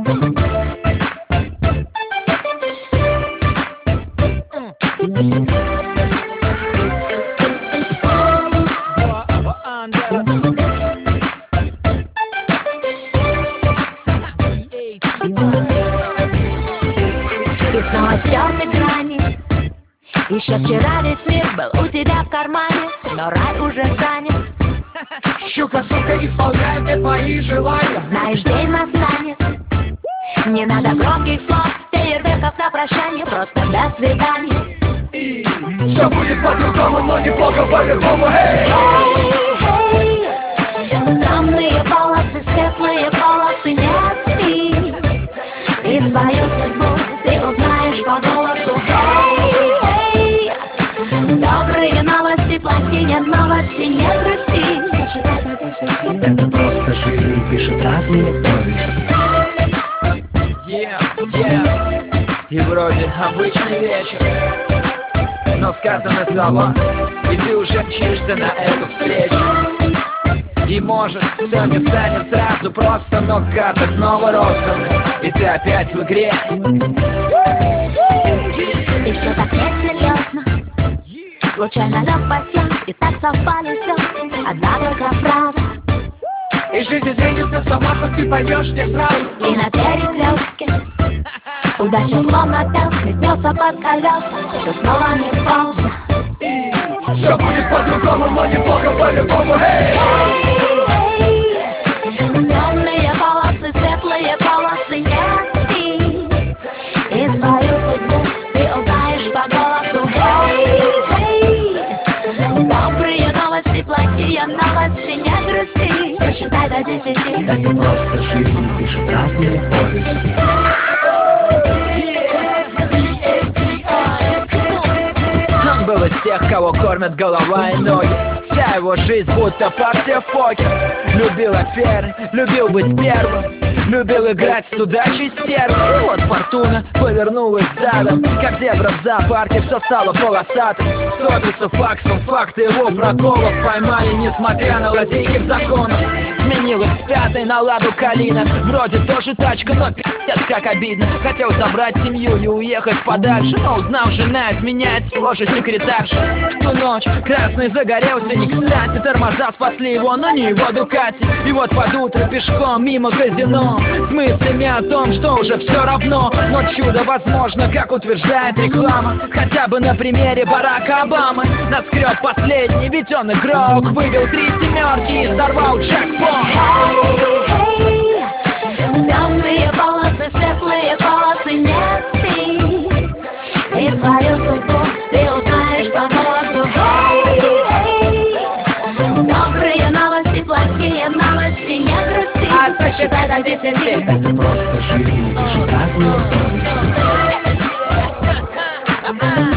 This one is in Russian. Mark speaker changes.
Speaker 1: Ты снова стерты грани. Еще вчера весь мир был у тебя в кармане, но рай уже занят.
Speaker 2: Щука, сука, исполняй мне твои желания.
Speaker 1: Знаешь, день настанет. Не надо громких слов, фейерверков на прощание, просто до свидания.
Speaker 2: И все будет по-другому, но неплохо по-любому.
Speaker 1: Темные полосы, светлые полосы, не спи. И свою судьбу ты узнаешь по голосу. Добрые новости, плохие новости, не грусти.
Speaker 2: Это просто жизнь, пишет разные повести.
Speaker 3: И вроде обычный вечер, но сказаны слова, и ты уже мчишься на эту встречу. И может все не станет сразу просто, но карты снова розданы, и ты опять в игре.
Speaker 1: И все так несерьезно. Случайно лег постель, и так совпали звезды. Одна только фраза,
Speaker 2: И жизнь изменится сама, хоть ты поймешь не сразу.
Speaker 1: и на перекрестке удача словно пес метнется под колеса. Все снова не пауза.
Speaker 2: Все будет по-другому, но неплохо по-любому.
Speaker 1: Темные полосы, светлые полосы, не спи. И свою судьбу ты узнаешь по голосу. Добрые новости, плохие новости, не грусти. Сосчитай до 10.
Speaker 2: Это просто жизнь, пишет разные повести.
Speaker 3: Он был из тех, кого кормят голова и ноги. Вся его жизнь будто партия в покер. Любил аферы, любил быть первым, любил играть с удачей стервы. И вот фортуна повернулась задом, как зебра в зоопарке, все стало полосатым. Сотовицу факсом, факты его проколов поймали, несмотря на лазейки в законах. Сменилась с пятой на ладу калина. Вроде тоже тачка, но пи***ц как обидно. Хотел забрать семью и уехать подальше, но узнал, жена изменяет всего же секретарша. В ту ночь красный загорелся не кстати. Тормоза спасли его, но не его Дукати. И вот под утро пешком мимо казино, с мыслями о том, что уже все равно. Но чудо возможно, как утверждает реклама. Хотя бы на примере Барака Обамы. Наскреб последний, ведь он игрок. Выбил 3 семерки и сорвал джекпот.
Speaker 1: Темные полосы, светлые полосы, не спи. И свою судьбу ты узнаешь по голосу. Добрые новости, плохие новости, не грусти. Сосчитай до 10.
Speaker 2: Это просто жизнь, пишет разные повести.